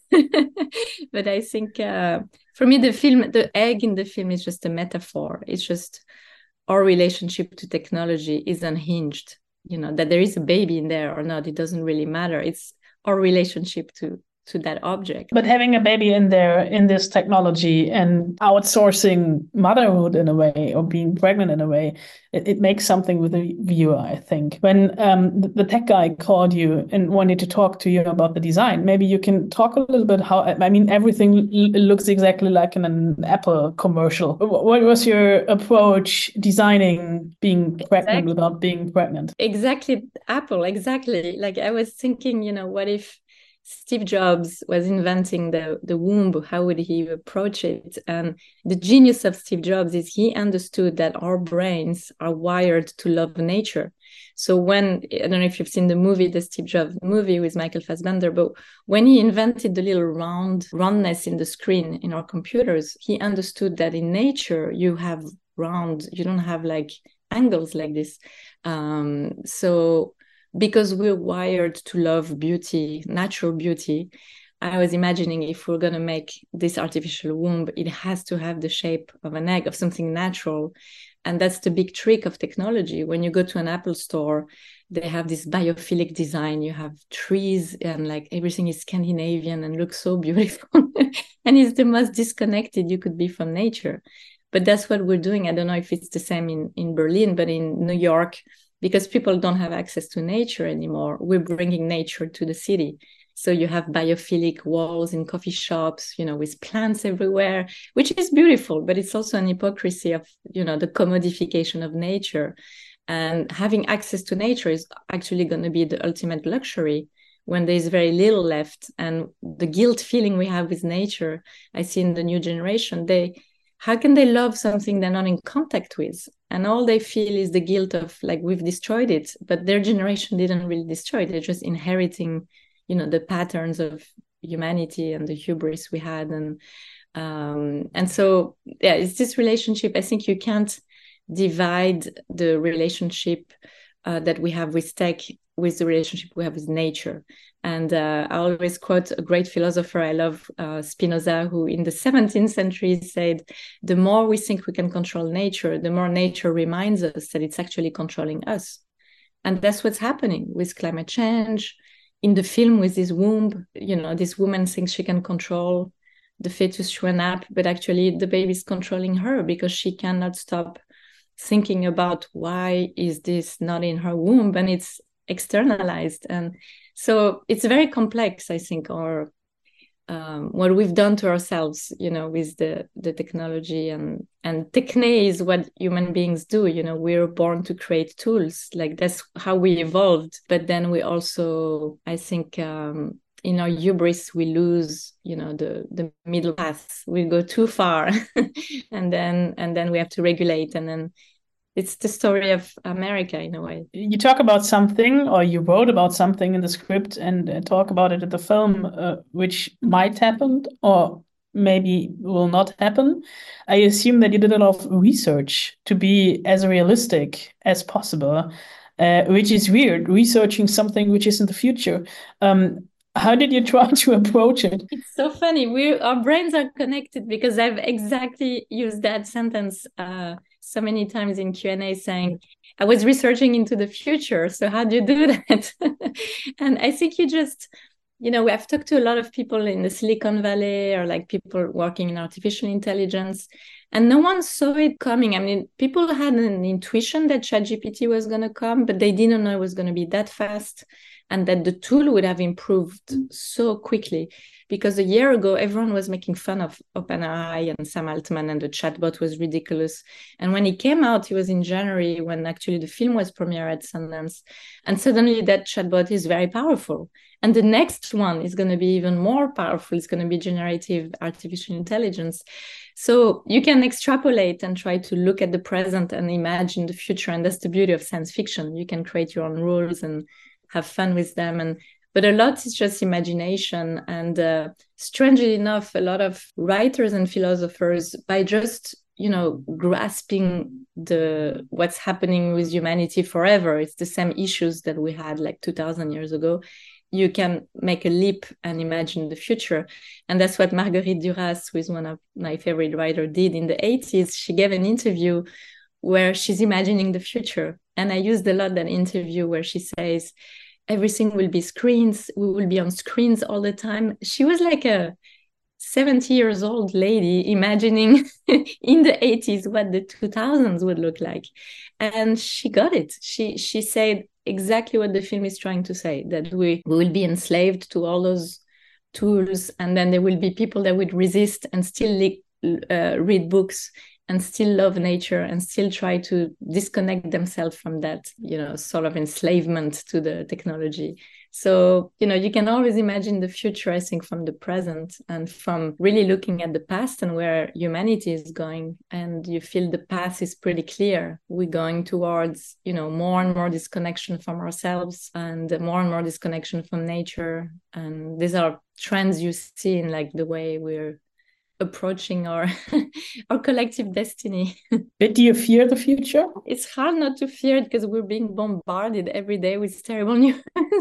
but I think uh, for me, the film, the egg in the film is just a metaphor. It's just our relationship to technology is unhinged. You know, that there is a baby in there or not, it doesn't really matter. It's our relationship to to that object. But having a baby in there, in this technology, and outsourcing motherhood in a way, or being pregnant in a way, it, it makes something with the viewer, I think. When um, the, the tech guy called you and wanted to talk to you about the design, maybe you can talk a little bit how, I mean, everything l- looks exactly like in an Apple commercial. What was your approach designing being pregnant exactly. without being pregnant? Exactly, Apple, exactly. Like I was thinking, you know, what if Steve Jobs was inventing the, the womb? How would he approach it? And the genius of Steve Jobs is he understood that our brains are wired to love nature. So when, I don't know if you've seen the movie, the Steve Jobs movie with Michael Fassbender, but when he invented the little round roundness in the screen in our computers, he understood that in nature, you have round, you don't have like angles like this. Um, so because we're wired to love beauty, natural beauty, I was imagining if we're going to make this artificial womb, it has to have the shape of an egg, of something natural. And that's the big trick of technology. When you go to an Apple store, they have this biophilic design. You have trees and like everything is Scandinavian and looks so beautiful. And it's the most disconnected you could be from nature. But that's what we're doing. I don't know if it's the same in, in Berlin, but in New York, because people don't have access to nature anymore, we're bringing nature to the city. So you have biophilic walls in coffee shops, you know, with plants everywhere, which is beautiful, but it's also an hypocrisy of, you know, the commodification of nature. And having access to nature is actually going to be the ultimate luxury when there's very little left. And the guilt feeling we have with nature, I see in the new generation, they, how can they love something they're not in contact with? And all they feel is the guilt of like, we've destroyed it, but their generation didn't really destroy it. They're just inheriting, you know, the patterns of humanity and the hubris we had. And um, and so, yeah, it's this relationship. I think you can't divide the relationship uh, that we have with tech with the relationship we have with nature. And uh, I always quote a great philosopher I love, uh, Spinoza, who in the seventeenth century said, the more we think we can control nature, the more nature reminds us that it's actually controlling us. And that's what's happening with climate change. In the film with this womb, you know, this woman thinks she can control the fetus through an app, but actually the baby is controlling her because she cannot stop thinking about why is this not in her womb, and it's externalized. And so it's very complex, I think, or um, what we've done to ourselves, you know, with the, the technology and, and techne is what human beings do. You know, we're born to create tools, like that's how we evolved. But then we also, I think, um, in our hubris, we lose, you know, the, the middle path. We go too far and then, and then we have to regulate. And then it's the story of America in a way. You talk about something, or you wrote about something in the script and uh, talk about it in the film, uh, which might happen or maybe will not happen. I assume that you did a lot of research to be as realistic as possible, uh, which is weird, researching something which is in the future. Um, how did you try to approach it? It's so funny. We our brains are connected because I've exactly used that sentence uh, so many times in Q and A, saying, I was researching into the future. So how do you do that? And I think you just, you know, I've talked to a lot of people in the Silicon Valley or like people working in artificial intelligence, and no one saw it coming. I mean, people had an intuition that ChatGPT was going to come, but they didn't know it was going to be that fast and that the tool would have improved so quickly. Because a year ago, everyone was making fun of OpenAI and Sam Altman, and the chatbot was ridiculous. And when it came out, it was in January when actually the film was premiered at Sundance. And suddenly that chatbot is very powerful. And the next one is going to be even more powerful. It's going to be generative artificial intelligence. So you can extrapolate and try to look at the present and imagine the future. And that's the beauty of science fiction. You can create your own rules and have fun with them. And But a lot is just imagination. And uh, strangely enough, a lot of writers and philosophers, by just, you know, grasping the what's happening with humanity forever, it's the same issues that we had like two thousand years ago, you can make a leap and imagine the future. And that's what Marguerite Duras, who is one of my favorite writers, did in the eighties. She gave an interview where she's imagining the future. And I used a lot that interview where she says, everything will be screens. We will be on screens all the time. She was like a seventy years old lady imagining in the eighties what the two thousands would look like. And she got it. She she said exactly what the film is trying to say, that we, we will be enslaved to all those tools. And then there will be people that would resist and still uh, read books and still love nature and still try to disconnect themselves from that, you know, sort of enslavement to the technology. So, you know, you can always imagine the future, I think, from the present and from really looking at the past and where humanity is going. And you feel the path is pretty clear. We're going towards, you know, more and more disconnection from ourselves and more and more disconnection from nature. And these are trends you see in like the way we're approaching our our collective destiny. But do you fear the future? It's hard not to fear it because we're being bombarded every day with terrible news.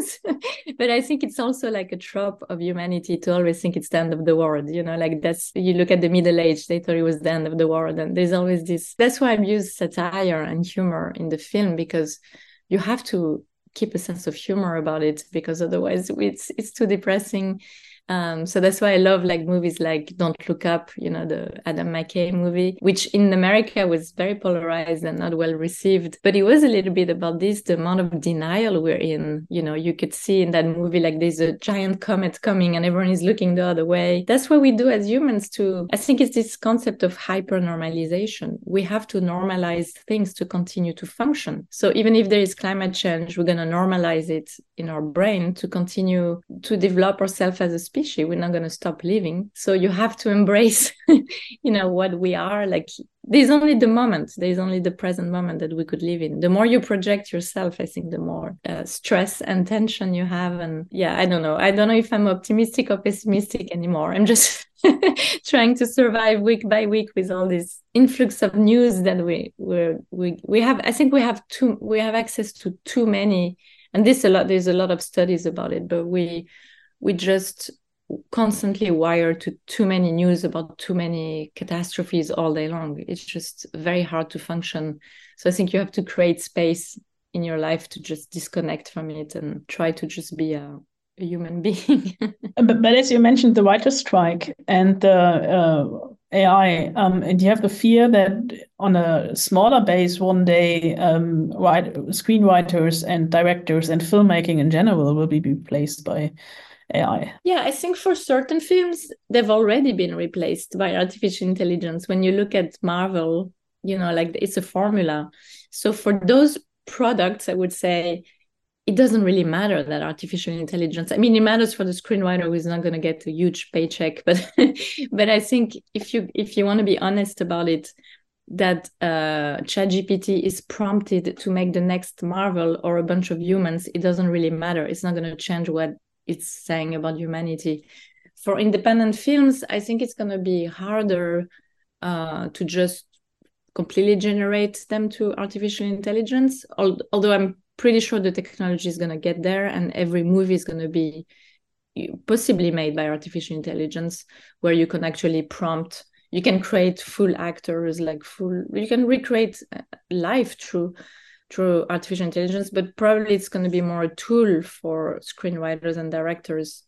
But I think it's also like a trope of humanity to always think it's the end of the world. You know, like that's, you look at the Middle Age, they thought it was the end of the world. And there's always this, that's why I've used satire and humor in the film, because you have to keep a sense of humor about it, because otherwise it's it's too depressing. Um, so that's why I love like movies like Don't Look Up, you know, the Adam McKay movie, which in America was very polarized and not well received. But it was a little bit about this, the amount of denial we're in. You know, you could see in that movie, like there's a giant comet coming and everyone is looking the other way. That's what we do as humans too. I think it's this concept of hyper-normalization. We have to normalize things to continue to function. So even if there is climate change, we're going to normalize it in our brain to continue to develop ourselves as a species. We're not going to stop living. So you have to embrace, you know, what we are. Like, there's only the moment, there's only the present moment that we could live in. The more you project yourself, I think the more uh, stress and tension you have. And yeah, I don't know. I don't know if I'm optimistic or pessimistic anymore. I'm just trying to survive week by week with all this influx of news that we we we we have. I think we have too we have access to too many. And this a lot. There's a lot of studies about it, but we we just constantly wired to too many news about too many catastrophes all day long. It's just very hard to function. So I think you have to create space in your life to just disconnect from it and try to just be a, a human being. but, but as you mentioned, the writer's strike and the uh, A I, um, and you have the fear that on a smaller base one day, um, write, screenwriters and directors and filmmaking in general will be replaced by A I. Yeah, I think for certain films, they've already been replaced by artificial intelligence. When you look at Marvel, you know, like it's a formula. So for those products, I would say it doesn't really matter that artificial intelligence, I mean, it matters for the screenwriter who is not going to get a huge paycheck. But but I think if you if you want to be honest about it, that uh, ChatGPT is prompted to make the next Marvel or a bunch of humans, it doesn't really matter. It's not going to change what it's saying about humanity. For independent films, I think it's going to be harder uh, to just completely generate them to artificial intelligence, although I'm pretty sure the technology is going to get there and every movie is going to be possibly made by artificial intelligence, where you can actually prompt, you can create full actors, like full, you can recreate life through through artificial intelligence, but probably it's going to be more a tool for screenwriters and directors.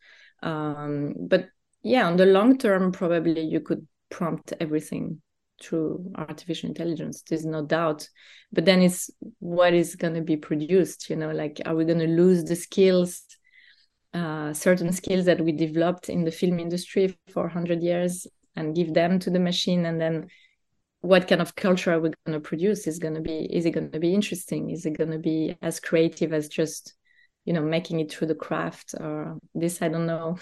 Um, but yeah, on the long term, probably you could prompt everything through artificial intelligence. There's no doubt. But then it's what is going to be produced, you know, like, are we going to lose the skills, uh, certain skills that we developed in the film industry for one hundred years and give them to the machine? And then what kind of culture are we going to produce? Is going to be, is it going to be interesting? Is it going to be as creative as just, you know, making it through the craft or this? I don't know.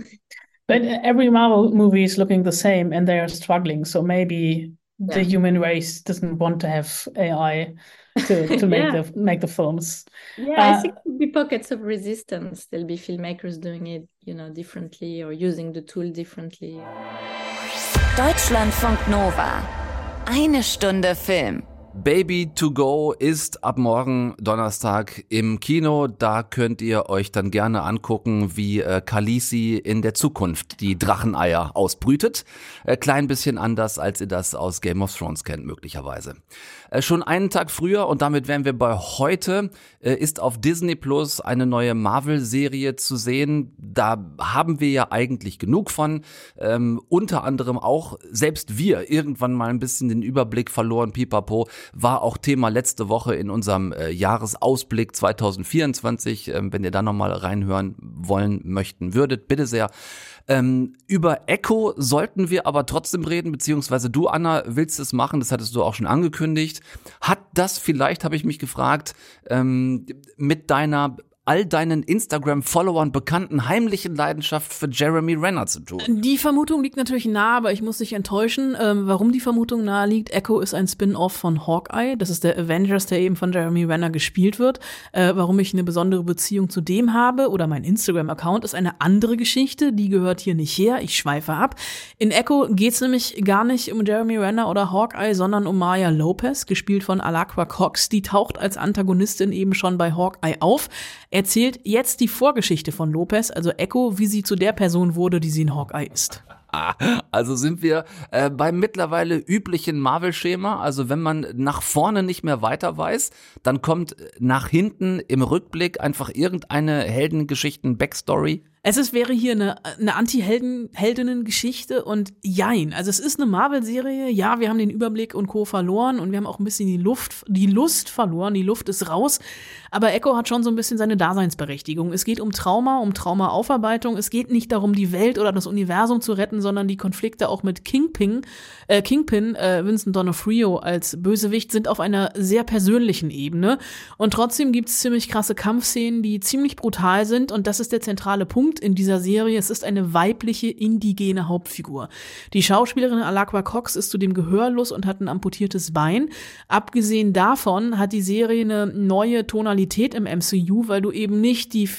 But every Marvel movie is looking the same and they are struggling. So maybe yeah. the human race doesn't want to have A I to, to make yeah. the make the films. Yeah, uh, I think there'll be pockets of resistance. There'll be filmmakers doing it, you know, differently or using the tool differently. Deutschlandfunk Nova. Eine Stunde Film. Baby to Go ist ab morgen Donnerstag im Kino. Da könnt ihr euch dann gerne angucken, wie äh, Khaleesi in der Zukunft die Dracheneier ausbrütet. Äh, klein bisschen anders, als ihr das aus Game of Thrones kennt, möglicherweise. Äh, schon einen Tag früher, und damit wären wir bei heute, äh, ist auf Disney Plus eine neue Marvel-Serie zu sehen. Da haben wir ja eigentlich genug von. Ähm, unter anderem auch selbst wir irgendwann mal ein bisschen den Überblick verloren, pipapo. War auch Thema letzte Woche in unserem äh, Jahresausblick zwanzig vierundzwanzig. Ähm, wenn ihr da nochmal reinhören wollen möchten würdet, bitte sehr. Ähm, über Echo sollten wir aber trotzdem reden, beziehungsweise du, Anna, willst es machen, das hattest du auch schon angekündigt. Hat das vielleicht, habe ich mich gefragt, ähm, mit deiner all deinen Instagram-Followern bekannten heimlichen Leidenschaft für Jeremy Renner zu tun? Die Vermutung liegt natürlich nahe, aber ich muss dich enttäuschen. Ähm, warum die Vermutung nahe liegt? Echo ist ein Spin-off von Hawkeye. Das ist der Avengers, der eben von Jeremy Renner gespielt wird. Äh, warum ich eine besondere Beziehung zu dem habe oder mein Instagram-Account ist eine andere Geschichte. Die gehört hier nicht her. Ich schweife ab. In Echo geht's nämlich gar nicht um Jeremy Renner oder Hawkeye, sondern um Maya Lopez, gespielt von Alaqua Cox. Die taucht als Antagonistin eben schon bei Hawkeye auf. Erzählt jetzt die Vorgeschichte von Lopez, also Echo, wie sie zu der Person wurde, die sie in Hawkeye ist. Also sind wir äh, beim mittlerweile üblichen Marvel-Schema. Also wenn man nach vorne nicht mehr weiter weiß, dann kommt nach hinten im Rückblick einfach irgendeine Heldengeschichten-Backstory. Es ist, wäre hier eine, eine Anti-Heldinnen-Geschichte und jein. Also es ist eine Marvel-Serie, ja, wir haben den Überblick und Co. verloren und wir haben auch ein bisschen die Luft, die Lust verloren, die Luft ist raus. Aber Echo hat schon so ein bisschen seine Daseinsberechtigung. Es geht um Trauma, um Traumaaufarbeitung. Es geht nicht darum, die Welt oder das Universum zu retten, sondern die Konflikte auch mit Kingpin, äh, Kingpin, äh, Vincent D'Onofrio als Bösewicht sind auf einer sehr persönlichen Ebene. Und trotzdem gibt's ziemlich krasse Kampfszenen, die ziemlich brutal sind und das ist der zentrale Punkt in dieser Serie. Es ist eine weibliche, indigene Hauptfigur. Die Schauspielerin Alaqua Cox ist zudem gehörlos und hat ein amputiertes Bein. Abgesehen davon hat die Serie eine neue Tonalität im M C U, weil du eben nicht die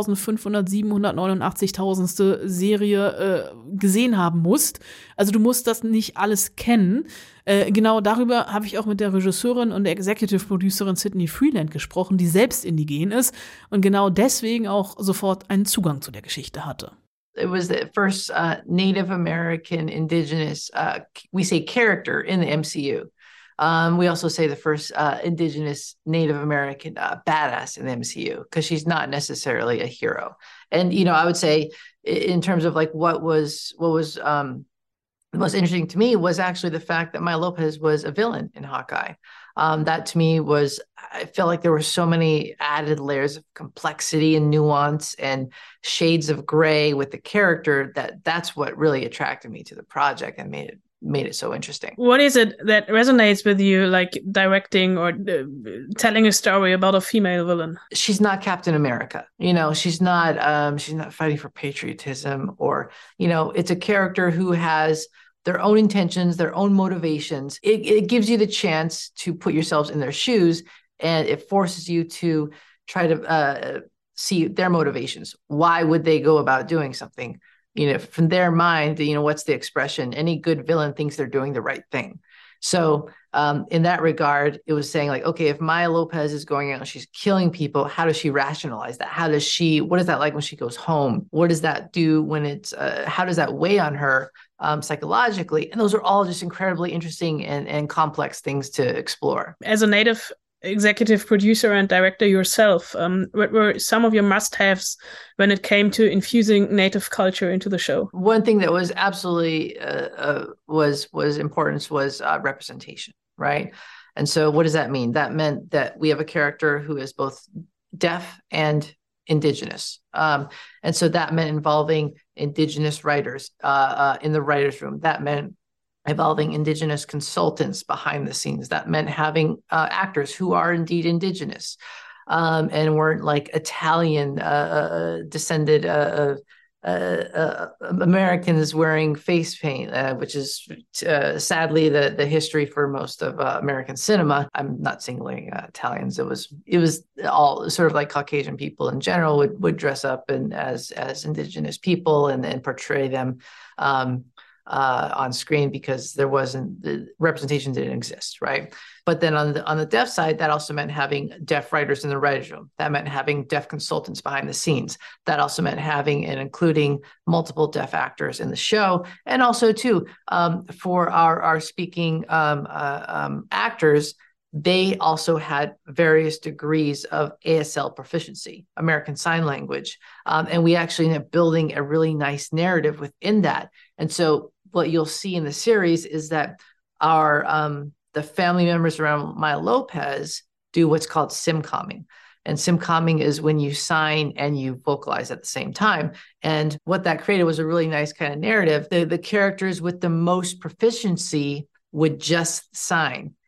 viertausendsiebenhundertneunundachtzigtausendste Serie äh, gesehen haben musst. Also du musst das nicht alles kennen. Äh, genau darüber habe ich auch mit der Regisseurin und der Executive Producerin Sydney Freeland gesprochen, die selbst indigen ist und genau deswegen auch sofort einen Zugang zu der Geschichte hatte. It was the first uh, Native American indigenous, uh, we say character in the M C U. Um, we also say the first uh, indigenous Native American uh, badass in the M C U because she's not necessarily a hero. And, you know, I would say in terms of like what was, what was, um, the most interesting to me was actually the fact that Maya Lopez was a villain in Hawkeye. Um, that to me was, I felt like there were so many added layers of complexity and nuance and shades of gray with the character that that's what really attracted me to the project and made it made it so interesting. What is it that resonates with you, like directing or uh, telling a story about a female villain? She's not Captain America. You know, she's not um, she's not fighting for patriotism or, you know, it's a character who has their own intentions, their own motivations. It, it gives you the chance to put yourselves in their shoes and it forces you to try to uh, see their motivations. Why would they go about doing something? You know, from their mind, you know, what's the expression? Any good villain thinks they're doing the right thing. So um, in that regard, it was saying like, okay, if Maya Lopez is going out and she's killing people, how does she rationalize that? How does she, what is that like when she goes home? What does that do when it's, uh, how does that weigh on her um, psychologically? And those are all just incredibly interesting and, and complex things to explore. As a native executive producer and director yourself, um, what were some of your must-haves when it came to infusing Native culture into the show? One thing that was absolutely uh, uh, was was important was uh, representation, right? And so what does that mean? That meant that we have a character who is both deaf and indigenous. Um, and so that meant involving indigenous writers uh, uh, in the writer's room. That meant involving indigenous consultants behind the scenes. That meant having uh, actors who are indeed indigenous um, and weren't like Italian uh, descended uh, uh, uh, Americans wearing face paint, uh, which is uh, sadly the the history for most of uh, American cinema. I'm not singling uh, Italians. It was it was all sort of like Caucasian people in general would would dress up and as as indigenous people and and portray them. Um, Uh, on screen because there wasn't the representation didn't exist, right? But then on the on the deaf side, that also meant having deaf writers in the writers' room. That meant having deaf consultants behind the scenes. That also meant having and including multiple deaf actors in the show, and also too um, for our our speaking um, uh, um, actors. They also had various degrees of A S L proficiency, American Sign Language. Um, and we actually ended up building a really nice narrative within that. And so what you'll see in the series is that our um, the family members around Maya Lopez do what's called simcomming. And simcomming is when you sign and you vocalize at the same time. And what that created was a really nice kind of narrative. The, the characters with the most proficiency would just sign.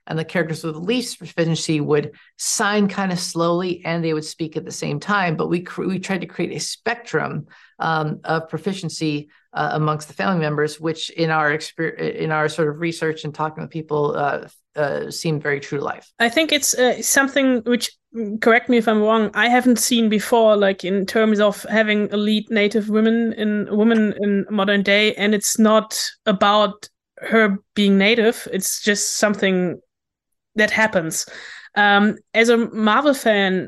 and the characters with the least proficiency would sign kind of slowly and they would speak at the same time. But we cr- we tried to create a spectrum um, of proficiency uh, amongst the family members, which in our exper- in our sort of research and talking with people uh, uh, seemed very true to life. I think it's uh, something which, correct me if I'm wrong, I haven't seen before, like in terms of having a lead Native women in woman in modern day, and it's not about her being Native. It's just something that happens. Um, as a Marvel fan,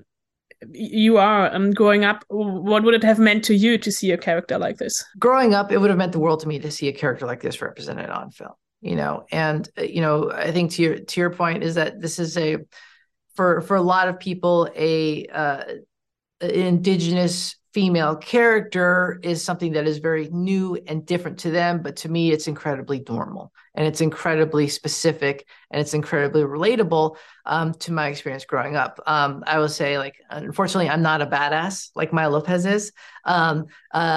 you are um, growing up, what would it have meant to you to see a character like this? Growing up, it would have meant the world to me to see a character like this represented on film, you know, and, you know, I think to your, to your point is that this is a, for, for a lot of people, a, uh, an indigenous female character is something that is very new and different to them. But to me, it's incredibly normal and it's incredibly specific and it's incredibly relatable um, to my experience growing up. Um, I will say, like, unfortunately, I'm not a badass like Maya Lopez is. Um,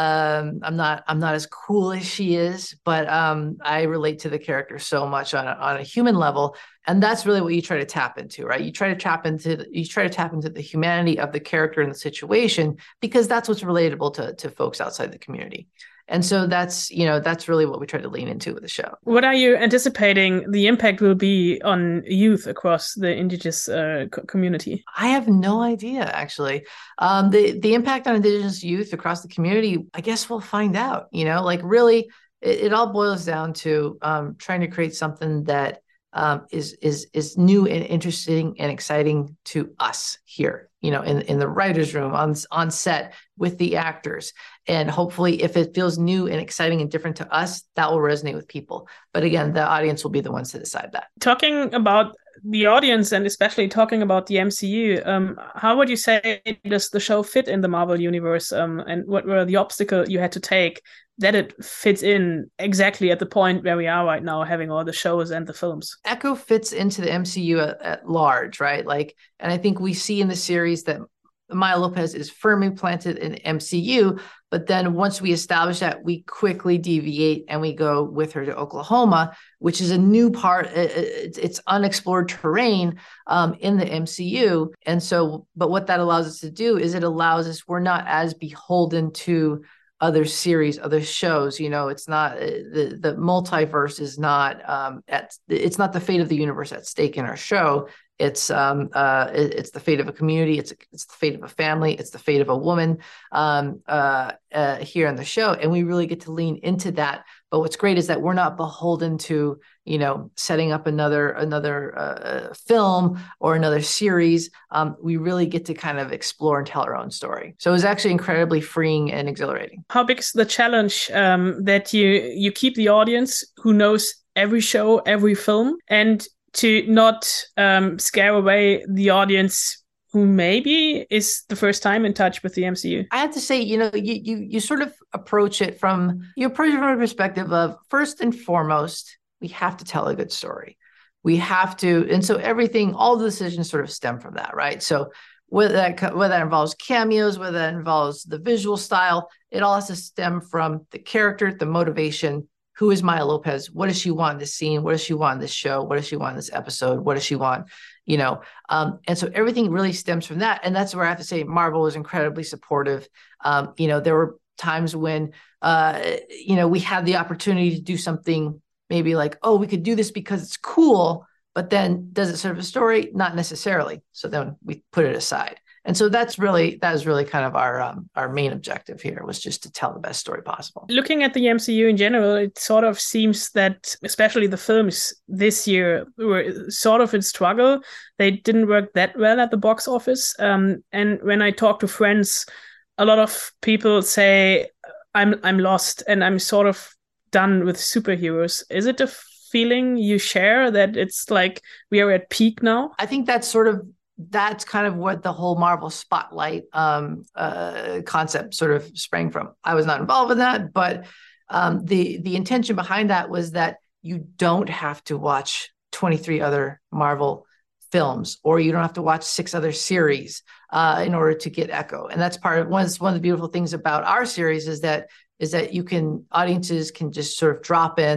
um, I'm not, I'm not as cool as she is, but um, I relate to the character so much on a, on a human level. And that's really what you try to tap into, right? You try to tap into, the, you try to tap into the humanity of the character and the situation, because that's what's relatable to, to folks outside the community. And so that's, you know, that's really what we try to lean into with the show. What are you anticipating the impact will be on youth across the Indigenous uh, co- community? I have no idea, actually. Um, the, the impact on Indigenous youth across the community, I guess we'll find out, you know, like really, it, it all boils down to um, trying to create something that um, is, is, is new and interesting and exciting to us here, you know, in, in the writer's room, on, on set with the actors. And hopefully if it feels new and exciting and different to us, that will resonate with people. But again, the audience will be the ones to decide that. Talking about the audience and especially talking about the M C U, um, how would you say does the show fit in the Marvel universe? Um, and what were the obstacles you had to take that it fits in exactly at the point where we are right now, having all the shows and the films? Echo fits into the M C U at, at large, right? Like, and I think we see in the series that Maya Lopez is firmly planted in M C U, but then once we establish that, we quickly deviate and we go with her to Oklahoma, which is a new part. It's unexplored terrain um, in the M C U. And so, but what that allows us to do is it allows us, we're not as beholden to other series, other shows. You know, it's not the the multiverse is not um, at it's not the fate of the universe at stake in our show. It's um uh it's the fate of a community. It's it's the fate of a family. It's the fate of a woman um uh, uh here in the show, and we really get to lean into that. But what's great is that we're not beholden to, you know, setting up another another uh, film or another series. Um, we really get to kind of explore and tell our own story. So it was actually incredibly freeing and exhilarating. How big is the challenge um, that you you keep the audience who knows every show, every film, and to not um, scare away the audience who maybe is the first time in touch with the M C U? I have to say, you know, you you you sort of approach it from, you approach it from a perspective of, first and foremost, we have to tell a good story. We have to, and so everything, all the decisions sort of stem from that, right? So whether that, whether that involves cameos, whether that involves the visual style, it all has to stem from the character, the motivation. Who is Maya Lopez? What does she want in this scene? What does she want in this show? What does she want in this episode? What does she want? You know, um, and so everything really stems from that. And that's where I have to say Marvel was incredibly supportive. Um, you know, there were times when, uh, you know, we had the opportunity to do something maybe like, oh, we could do this because it's cool, but then does it serve a story? Not necessarily. So then we put it aside. And so that's really, that is really kind of our um, our main objective here, was just to tell the best story possible. Looking at the M C U in general, it sort of seems that, especially the films this year, were sort of in struggle. They didn't work that well at the box office. Um, and when I talk to friends, a lot of people say, I'm I'm lost and I'm sort of done with superheroes. Is it a feeling you share that it's like we are at peak now? I think that's sort of that's kind of what the whole Marvel Spotlight um, uh, concept sort of sprang from. I was not involved in that, but um, the the intention behind that was that you don't have to watch twenty-three other Marvel films, or you don't have to watch six other series uh, in order to get Echo. And that's part of one of, one of the beautiful things about our series is that is that you can audiences can just sort of drop in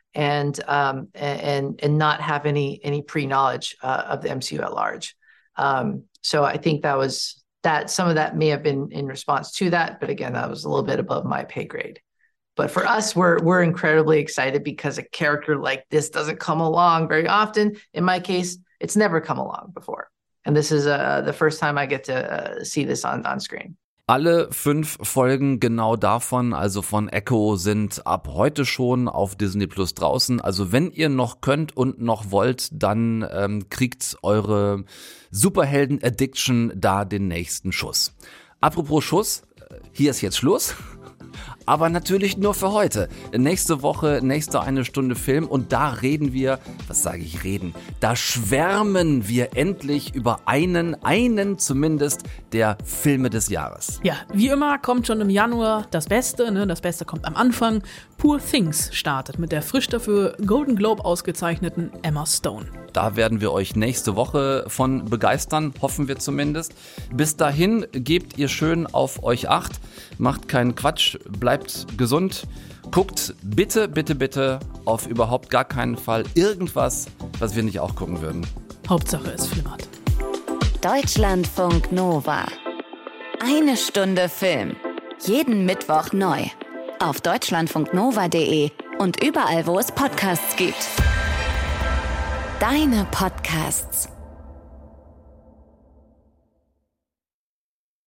and um, and and not have any any pre-knowledge uh, of the M C U at large. Um, so I think that was that. Some of that may have been in response to that, but again, that was a little bit above my pay grade. But for us, we're we're incredibly excited because a character like this doesn't come along very often. In my case, it's never come along before, and this is uh, the first time I get to uh, see this on on screen. Alle fünf Folgen genau davon, also von Echo, sind ab heute schon auf Disney Plus draußen. Also wenn ihr noch könnt und noch wollt, dann ähm, kriegt eure Superhelden-Addiction da den nächsten Schuss. Apropos Schuss, hier ist jetzt Schluss. Aber natürlich nur für heute. Nächste Woche, nächste eine Stunde Film und da reden wir, was sage ich reden, da schwärmen wir endlich über einen, einen zumindest der Filme des Jahres. Ja, wie immer kommt schon im Januar das Beste, ne? Das Beste kommt am Anfang. Poor Things startet mit der frisch dafür Golden Globe ausgezeichneten Emma Stone. Da werden wir euch nächste Woche von begeistern, hoffen wir zumindest. Bis dahin gebt ihr schön auf euch Acht, macht keinen Quatsch, bleibt gesund, guckt bitte, bitte, bitte auf überhaupt gar keinen Fall irgendwas, was wir nicht auch gucken würden. Hauptsache es flimmert. Deutschlandfunk Nova. Eine Stunde Film. Jeden Mittwoch neu. Auf deutschlandfunknova punkt de und überall, wo es Podcasts gibt. Deine Podcasts.